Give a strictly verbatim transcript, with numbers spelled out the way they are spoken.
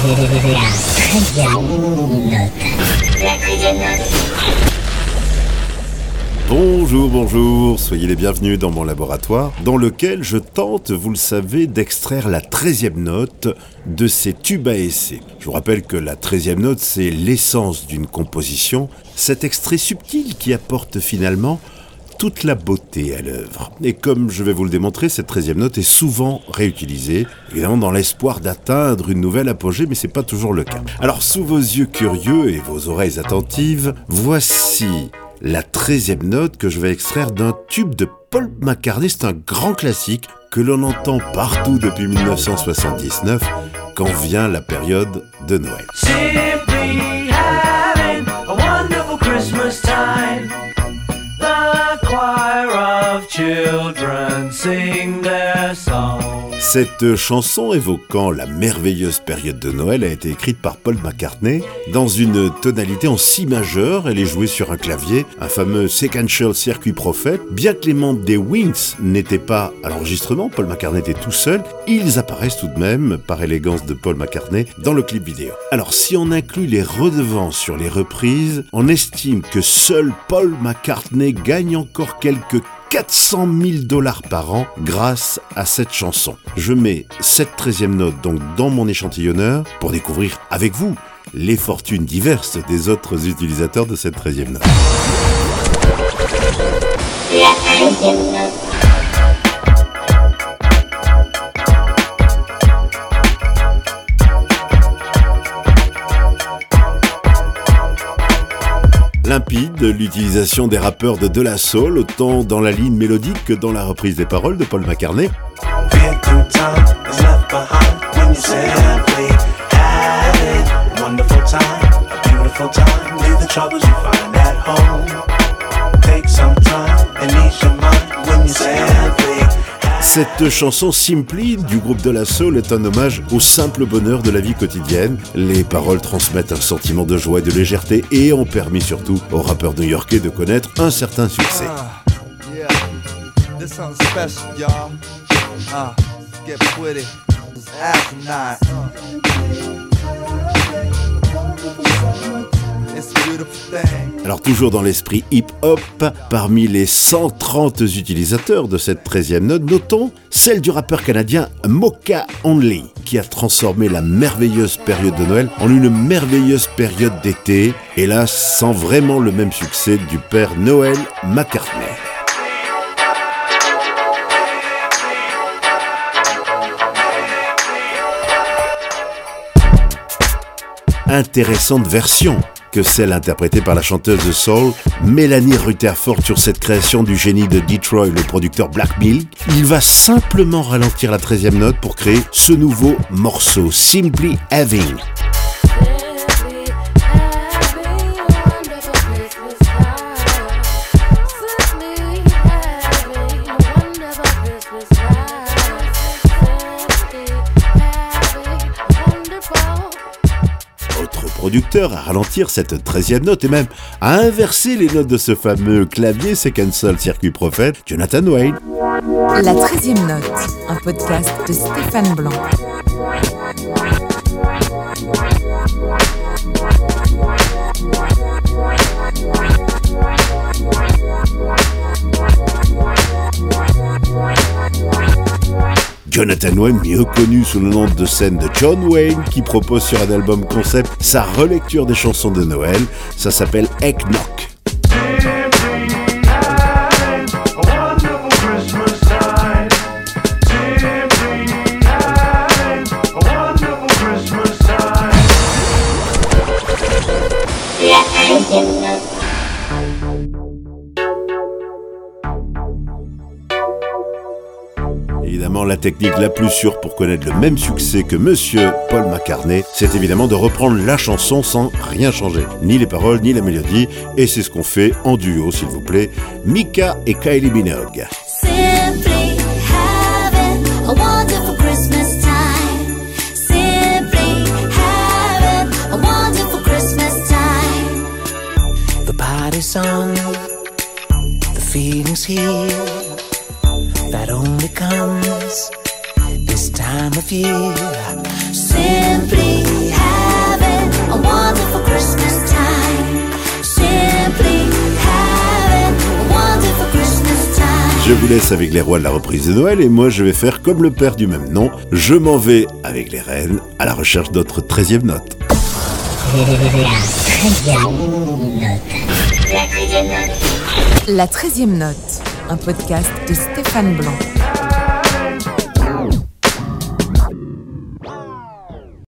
Bonjour, bonjour, soyez les bienvenus dans mon laboratoire, dans lequel je tente, vous le savez, d'extraire la treizième note de ces tubes à essai. Je vous rappelle que la treizième note, c'est l'essence d'une composition, cet extrait subtil qui apporte finalement toute la beauté à l'œuvre. Et comme je vais vous le démontrer, cette treizième note est souvent réutilisée, évidemment dans l'espoir d'atteindre une nouvelle apogée, mais c'est pas toujours le cas. Alors, sous vos yeux curieux et vos oreilles attentives, voici la treizième note que je vais extraire d'un tube de Paul McCartney. C'est un grand classique que l'on entend partout depuis dix-neuf cent soixante-dix-neuf, quand vient la période de Noël. Simply having a wonderful Christmas time. The choir of children sing their song. Cette chanson évoquant la merveilleuse période de Noël a été écrite par Paul McCartney dans une tonalité en si majeur. Elle est jouée sur un clavier, un fameux sequential circuit Prophet. Bien que les membres des Wings n'étaient pas à l'enregistrement, Paul McCartney était tout seul, ils apparaissent tout de même, par élégance de Paul McCartney, dans le clip vidéo. Alors si on inclut les redevances sur les reprises, on estime que seul Paul McCartney gagne encore quelques quatre cent mille dollars par an grâce à cette chanson. Je mets cette treizième note donc dans mon échantillonneur pour découvrir avec vous les fortunes diverses des autres utilisateurs de cette treizième note. La treizième note. Limpide, l'utilisation des rappeurs de De La Soul, autant dans la ligne mélodique que dans la reprise des paroles de Paul McCartney. Cette chanson Simply du groupe De La Soul est un hommage au simple bonheur de la vie quotidienne. Les paroles transmettent un sentiment de joie et de légèreté et ont permis surtout aux rappeurs new-yorkais de connaître un certain succès. Uh, yeah. This something special, y'all. Uh, get with it. It's asinine. It's a beautiful thing. Alors toujours dans l'esprit hip-hop, parmi les cent trente utilisateurs de cette treizième note, notons celle du rappeur canadien Mocha Only, qui a transformé la merveilleuse période de Noël en une merveilleuse période d'été, hélas sans vraiment le même succès du père Noël McCartney. Intéressante version que celle interprétée par la chanteuse de soul Mélanie Rutherford sur cette création du génie de Detroit, le producteur Black Milk. Il va simplement ralentir la treizième note pour créer ce nouveau morceau, Simply Having. Producteur à ralentir cette treizième note et même à inverser les notes de ce fameux clavier sequential circuit Prophet, Jonathan Wayne. La treizième note, un podcast de Stéphane Blanc. Jonathan Wayne, mieux connu sous le nom de scène de John Wayne, qui propose sur un album concept sa relecture des chansons de Noël. Ça s'appelle Eggnog. Évidemment, la technique la plus sûre pour connaître le même succès que Monsieur Paul McCartney, c'est évidemment de reprendre la chanson sans rien changer, ni les paroles, ni la mélodie, et c'est ce qu'on fait en duo, s'il vous plaît, Mika et Kylie Minogue. Simply having a wonderful Christmas time. Simply having a wonderful Christmas time. The party's on, the feeling's here. That only comes this time of year. Simply vous laisse avec les rois de la reprise de Noël et moi je vais faire comme le père du même nom. Je m'en vais avec les reines à la recherche de notre treizième note. La treizième note, un podcast de Stéphane Blanc.